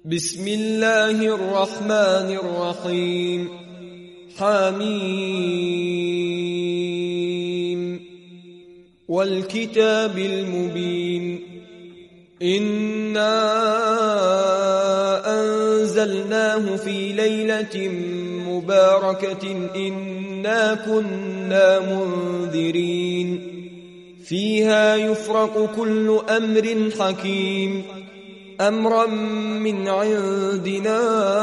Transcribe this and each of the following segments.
بسم الله الرحمن الرحيم حميم والكتاب المبين إنا أنزلناه في ليلة مباركة إنا كنا منذرين فيها يفرق كل أمر حكيم أمرا من عندنا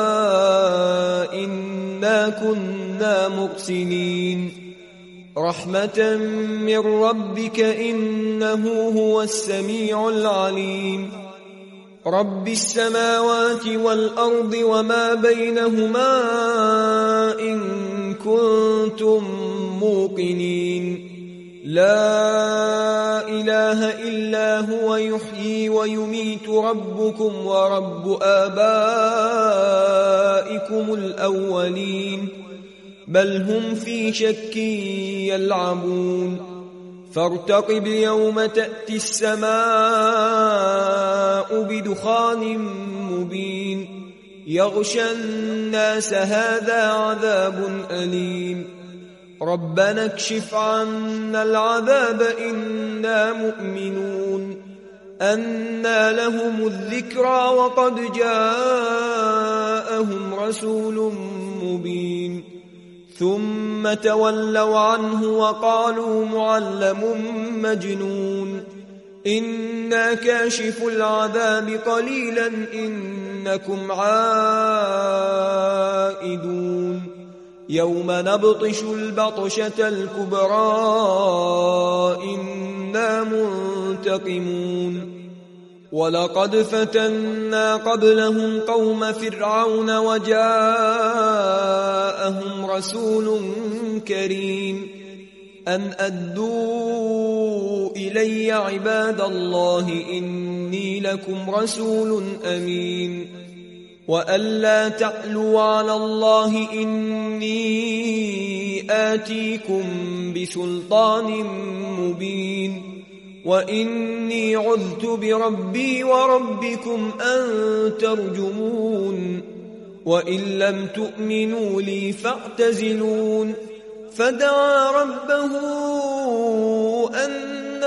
إنا كنا مرسلين رحمة من ربك إنه هو السميع العليم رب السماوات والأرض وما بينهما إن كنتم موقنين لا إله إلا هو يحيي ويميت ربكم ورب آبائكم الأولين بل هم في شك يلعبون فارتقب يوم تأتي السماء بدخان مبين يغشى الناس هذا عذاب أليم ربنا اكشف عنا العذاب إنا مؤمنون أنى لهم الذكرى وقد جاءهم رسول مبين ثم تولوا عنه وقالوا معلم مجنون إنا كاشف العذاب قليلا إنكم عائدون يوم نبطش البطشة الكبرى إنا منتقمون ولقد فتنا قبلهم قوم فرعون وجاءهم رسول كريم أن أدوا إلي عباد الله إني لكم رسول أمين وألا تعلوا على الله إني آتيكم بسلطان مبين وإني عذت بربي وربكم أن ترجمون وإن لم تؤمنوا لي فاعتزلون فدعا ربه أن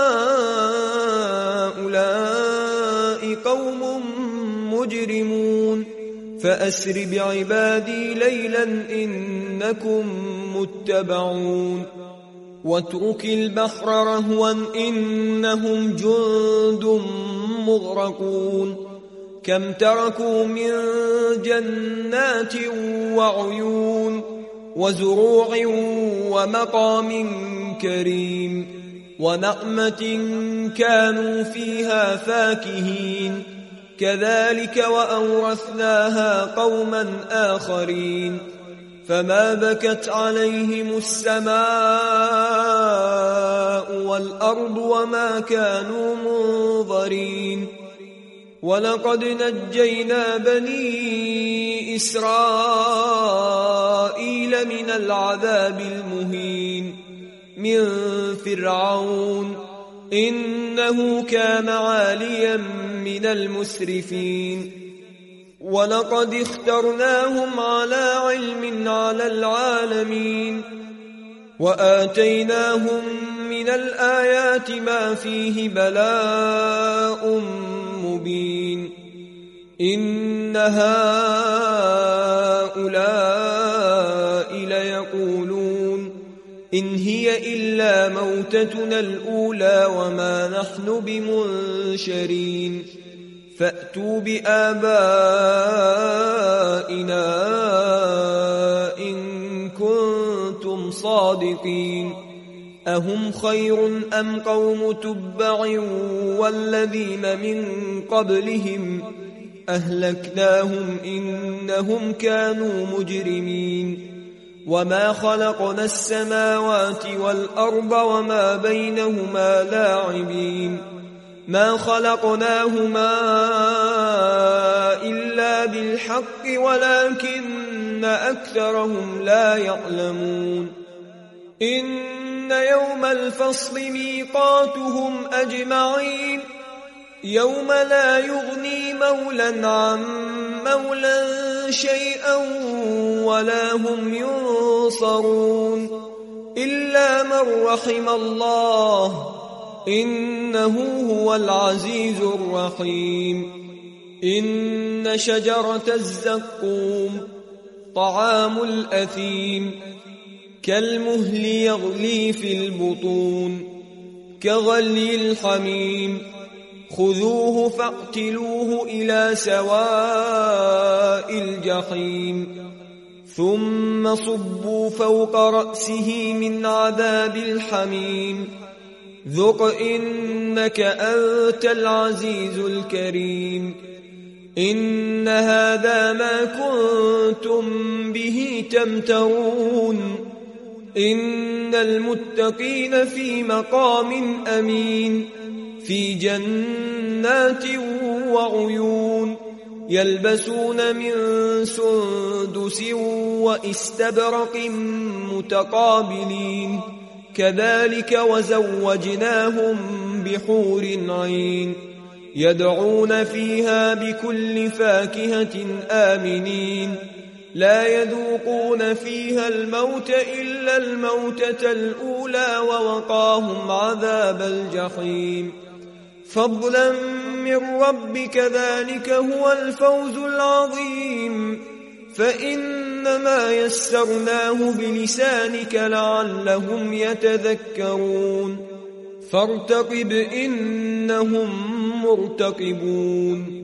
هؤلاء قوم مجرمون فأسر بعبادي ليلا إنكم متبعون واترك البحر رهوا إنهم جند مغرقون كم تركوا من جنات وعيون وزروع ومقام كريم ونعمة كانوا فيها فاكهين كذلك وأورثناها قوما آخرين فما بكت عليهم السماء والأرض وما كانوا منظرين ولقد نجينا بني إسرائيل من العذاب المهين من فرعون إنه كان عاليا من المسرفين ولقد اخترناهم على علم على العالمين وآتيناهم من الآيات ما فيه بلاء مبين إن هؤلاء ليقولون إن هي إلا موتتنا الأولى وما نحن بمنشرين فأتوا بآبائنا إن كنتم صادقين أهم خير أم قوم تبع والذين من قبلهم أهلكناهم إنهم كانوا مجرمين وما خلقنا السماوات والأرض وما بينهما لاعبين ما خلقناهما إلا بالحق ولكن أكثرهم لا يعلمون إن يوم الفصل ميقاتهم أجمعين يوم لا يغني مولا عن مولا شيئا ولا هم ينصرون إلا من رحم الله إنه هو العزيز الرحيم إن شجرة الزقوم طعام الأثيم كالمهل يغلي في البطون كغلي الحميم خذوه فاقتلوه إلى سواء الجحيم ثم صبوا فوق رأسه من عذاب الحميم ذق إنك أنت العزيز الكريم إن هذا ما كنتم به تمترون إن المتقين في مقام أمين في جنات وعيون يلبسون من سندس واستبرق متقابلين كذلك وزوجناهم بحور عين يدعون فيها بكل فاكهة آمنين لا يذوقون فيها الموت إلا الموتة الأولى ووقاهم عذاب الجحيم فضلا من ربك ذلك هو الفوز العظيم فإنما يسرناه بلسانك لعلهم يتذكرون فارتقب إنهم مرتقبون